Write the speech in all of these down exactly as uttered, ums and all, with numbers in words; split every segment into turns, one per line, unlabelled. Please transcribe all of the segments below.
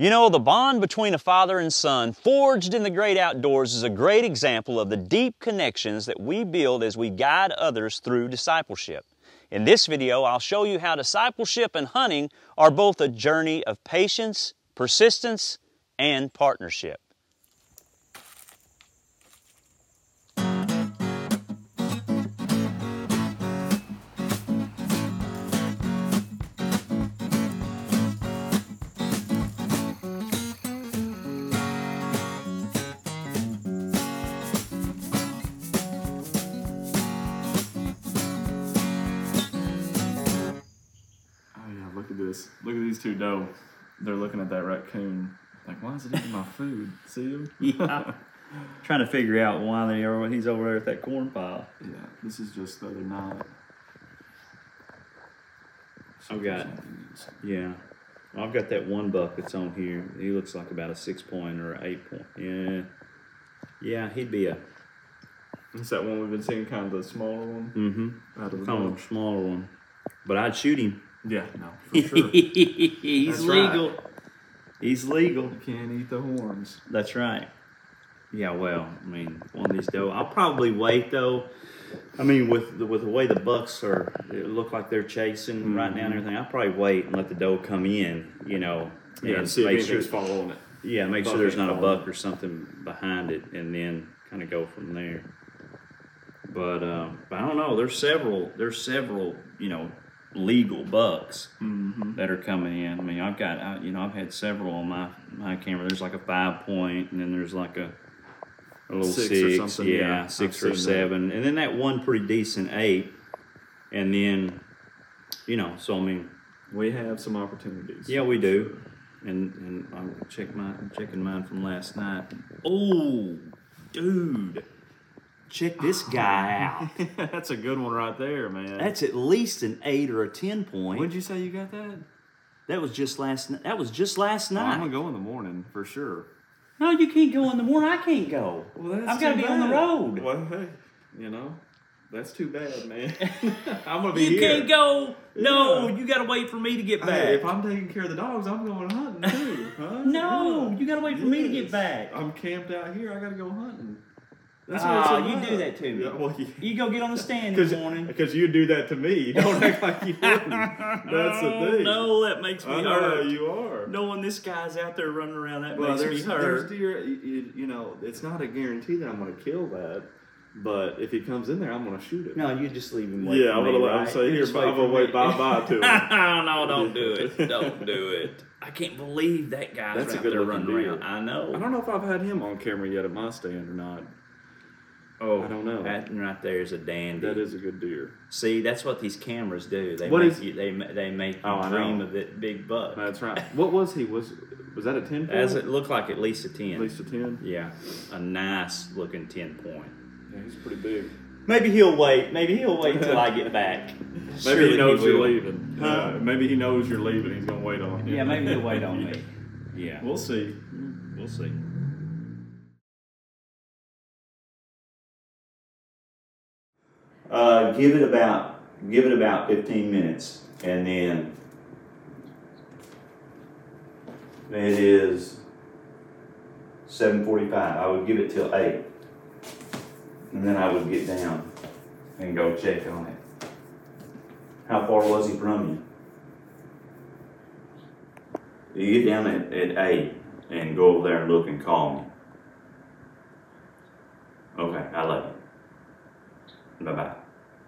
You know, the bond between a father and son forged in the great outdoors is a great example of the deep connections that we build as we guide others through discipleship. In this video, I'll show you how discipleship and hunting are both a journey of patience, persistence, and partnership.
Look at this. Look at these two doe. They're looking at that raccoon. Like, why is it eating my food? See him?
Yeah. Trying to figure out why they are, he's over there at that corn pile.
Yeah, this is just the other night.
I've got, yeah. I've got that one buck that's on here. He looks like about a six point or an eight point. Yeah. Yeah, he'd be a...
Is that one we've been seeing, kind of the smaller one?
Mm-hmm.
Out of the
kind of a smaller one. But I'd shoot him.
Yeah, no, for sure.
He's
That's
legal.
Right.
He's legal.
You can't eat the horns.
That's right. Yeah, well, I mean, one of these doe. I'll probably wait though. I mean, with the, with the way the bucks are, it look like they're chasing mm-hmm. right now and everything. I'll probably wait and let the doe come in. You know,
yeah,
and
see
make
if anything's
sure,
following it.
Yeah, make
buck
sure there's not a buck
it.
or something behind it, and then kind of go from there. But, uh, but I don't know. There's several. There's several. You know. Legal bucks
mm-hmm.
that are coming in. I mean, I've got, I, you know, I've had several on my my camera. There's like a five point, and then there's like a a little
six,
six,
or something.
yeah,
yeah
six or seven, that. And then that one pretty decent eight, and then, you know, so I mean,
we have some opportunities.
Yeah, we do, and and I'm check my I'm checking mine from last night. Oh, dude. Check this guy out.
That's a good one right there, man.
That's at least an eight or a ten point.
When did you say you got that?
That was just last. That was just last night.
Oh, I'm gonna go in the morning for sure.
No, you can't go in the morning. I can't go.
Well, that's
I've got to be
bad.
on the road.
Well, hey, you know, that's too bad, man. I'm gonna be
you
here.
You can't go. No,
yeah.
You got to wait for me to get back.
Hey, if I'm taking care of the dogs, I'm going hunting too. Huh?
No,
yeah.
you got to wait for
yes.
me to get back.
I'm camped out here. I got to go hunting.
That's ah, what you do that to me.
Yeah, well, yeah.
You go get on the stand this morning.
Because you do that to me. Don't act like you wouldn't. That's the thing.
No, that makes me
I know
hurt.
you are.
Knowing this guy's out there running around, that
well,
makes me hurt.
There's deer, you, you know, it's not a guarantee that I'm going to kill that. But if he comes in there, I'm going to shoot it.
No, you just leave him wait
Yeah,
for
I'm
me,
going
right?
to say, here, I'm going to wait bye-bye to him.
No, don't do it. Don't do it. I can't believe that guy's
That's
out
a good
there running
deer.
around. I know.
I don't know if I've had him on camera yet at my stand or not.
Oh,
I don't know.
That right there is a dandy.
That is a good deer.
See, that's what these cameras do. They
what
make
is,
you, they they make you
oh,
dream of that big buck.
That's right. What was he? Was was that a ten point?
As it looked like at least a ten.
At least a ten.
Yeah, a nice looking ten point.
Yeah, he's pretty big.
Maybe he'll wait. Maybe he'll wait till I get back.
Maybe
Surely
he knows
he
you're
will.
leaving. Huh? Uh, maybe he knows you're leaving. He's gonna wait on you.
Yeah, maybe he'll wait on me. Yeah,
we'll see.
We'll see. Uh, give it about give it about fifteen minutes, and then it is seven forty-five. I would give it till eight, and then I would get down and go check on it. How far was he from you? You get down at, at eight and go over there and look and call me. Okay, I love you. Bye bye.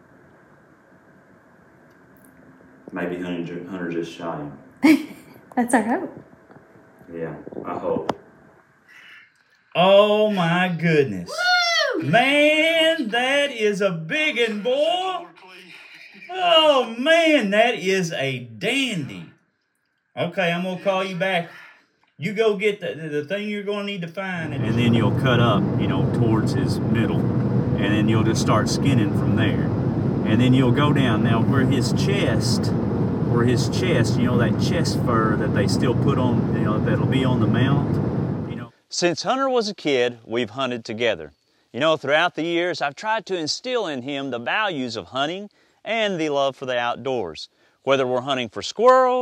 Maybe Hunter, Hunter just shot him.
That's our hope.
Yeah, I hope. Oh my goodness. Woo! Man, that is a biggin', boy. Oh man, that is a dandy. Okay, I'm gonna call you back. You go get the, the thing you're gonna need to find, and then you'll cut up, you know, towards his middle, and then you'll just start skinning from there. And then you'll go down now where his chest, where his chest, you know, that chest fur that they still put on, you know, that'll be on the mount, you know. Since Hunter was a kid, we've hunted together. You know, throughout the years, I've tried to instill in him the values of hunting and the love for the outdoors. Whether we're hunting for squirrels,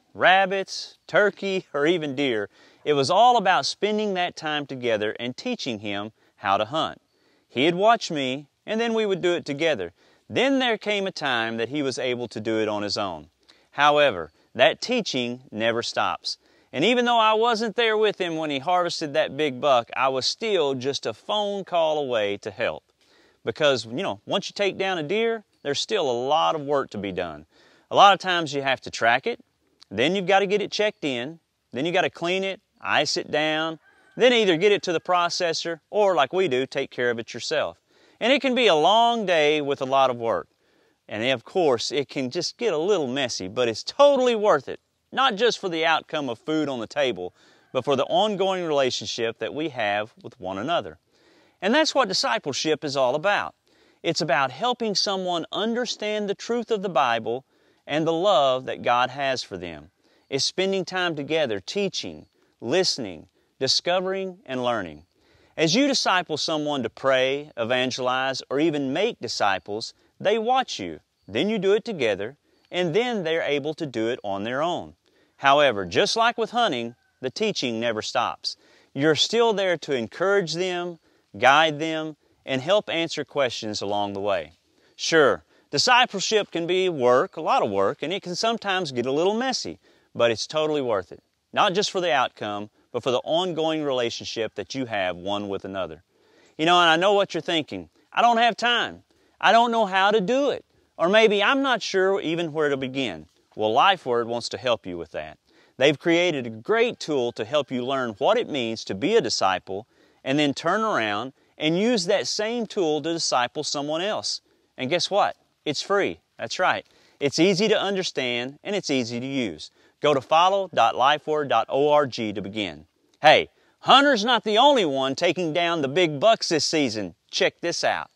rabbits, turkey, or even deer. It was all about spending that time together and teaching him how to hunt. He'd watch me, and then we would do it together. Then there came a time that he was able to do it on his own. However, that teaching never stops. And even though I wasn't there with him when he harvested that big buck, I was still just a phone call away to help. Because, you know, once you take down a deer, there's still a lot of work to be done. A lot of times you have to track it, then you've got to get it checked in, then you got to clean it, ice it down, then either get it to the processor or, like we do, take care of it yourself. And it can be a long day with a lot of work. And of course, it can just get a little messy, but it's totally worth it. Not just for the outcome of food on the table, but for the ongoing relationship that we have with one another. And that's what discipleship is all about. It's about helping someone understand the truth of the Bible and the love that God has for them. It's spending time together, teaching, listening, discovering, and learning. As you disciple someone to pray, evangelize, or even make disciples, they watch you. Then you do it together, and then they're able to do it on their own. However, just like with hunting, the teaching never stops. You're still there to encourage them, guide them, and help answer questions along the way. Sure, discipleship can be work, a lot of work, and it can sometimes get a little messy, but it's totally worth it. Not just for the outcome, but for the ongoing relationship that you have one with another. You know, and I know what you're thinking. I don't have time. I don't know how to do it. Or maybe I'm not sure even where to begin. Well, LifeWord wants to help you with that. They've created a great tool to help you learn what it means to be a disciple and then turn around and use that same tool to disciple someone else. And guess what? It's free. That's right. It's easy to understand and it's easy to use. Go to follow dot lifeword dot org to begin. Hey, Hunter's not the only one taking down the big bucks this season. Check this out.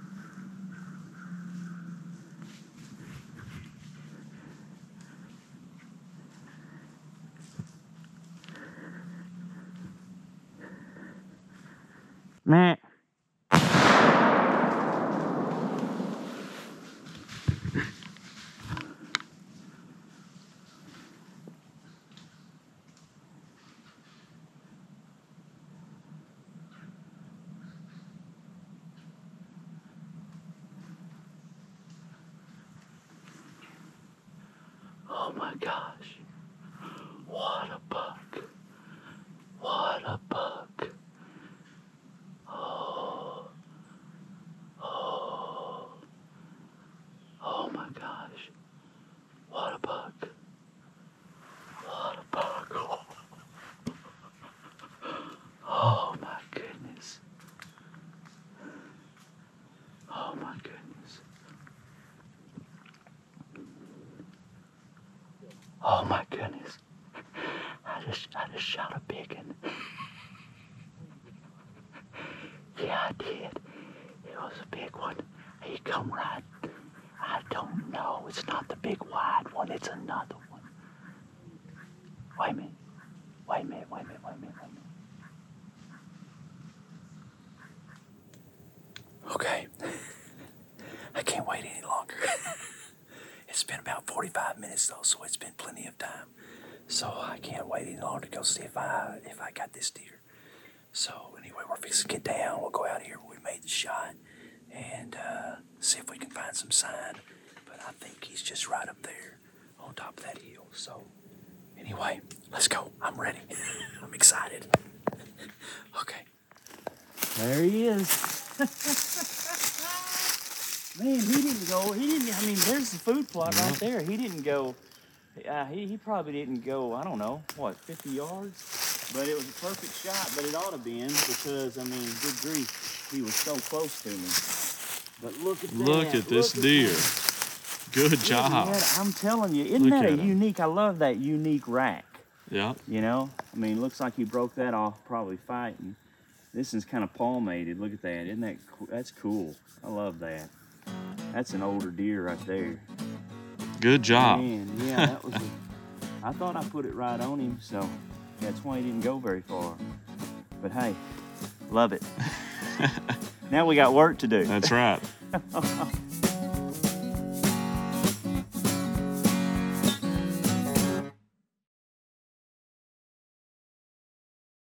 Man. Oh my gosh. What a buck. What a buck. Oh. Oh. Oh my gosh. What a buck. What a buck. Oh my goodness. Oh my goodness. Oh my goodness. I just I just shot a big one. Yeah, I did. It was a big one. He come right. I don't know. It's not the big wide one. It's another one. Wait a minute. Wait a minute. Wait a minute. Wait a minute. Wait a minute. Okay. I can't wait any longer. It's been about forty-five minutes though, so it's been plenty of time. So I can't wait any longer to go see if I if I got this deer. So anyway, we're fixing to get down. We'll go out here where we made the shot and uh, see if we can find some sign. But I think he's just right up there on top of that hill. So anyway, let's go. I'm ready. I'm excited. Okay. There he is. Man, he didn't go, he didn't, I mean, there's the food plot right there. He didn't go, uh, he, he probably didn't go, I don't know, what, fifty yards? But it was a perfect shot, but it ought to be in because, I mean, good grief, he was so close to me. But look at that.
Look at this
look
deer.
At
Good job.
that. I'm telling you, isn't
Look
that a
at him.
unique, I love that unique rack.
Yeah.
You know, I mean, looks like he broke that off probably fighting. This is kind of palmated. Look at that. Isn't that cool? That's cool. I love that. That's an older deer right there.
Good job.
Man, yeah, that was a, I thought I put it right on him, so that's why he didn't go very far. But hey, love it. Now we got work to do.
That's right.